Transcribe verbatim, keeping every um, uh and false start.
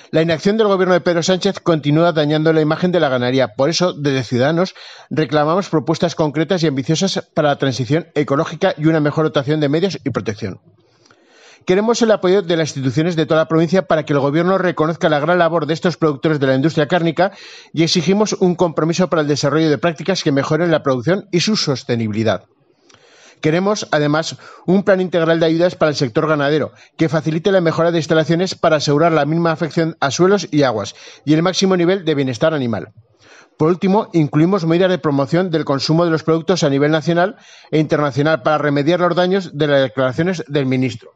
La inacción del gobierno de Pedro Sánchez continúa dañando la imagen de la ganadería. Por eso, desde Ciudadanos, reclamamos propuestas concretas y ambiciosas para la transición ecológica y una mejor dotación de medios y protección. Queremos el apoyo de las instituciones de toda la provincia para que el Gobierno reconozca la gran labor de estos productores de la industria cárnica y exigimos un compromiso para el desarrollo de prácticas que mejoren la producción y su sostenibilidad. Queremos, además, un plan integral de ayudas para el sector ganadero que facilite la mejora de instalaciones para asegurar la mínima afección a suelos y aguas y el máximo nivel de bienestar animal. Por último, incluimos medidas de promoción del consumo de los productos a nivel nacional e internacional para remediar los daños de las declaraciones del ministro.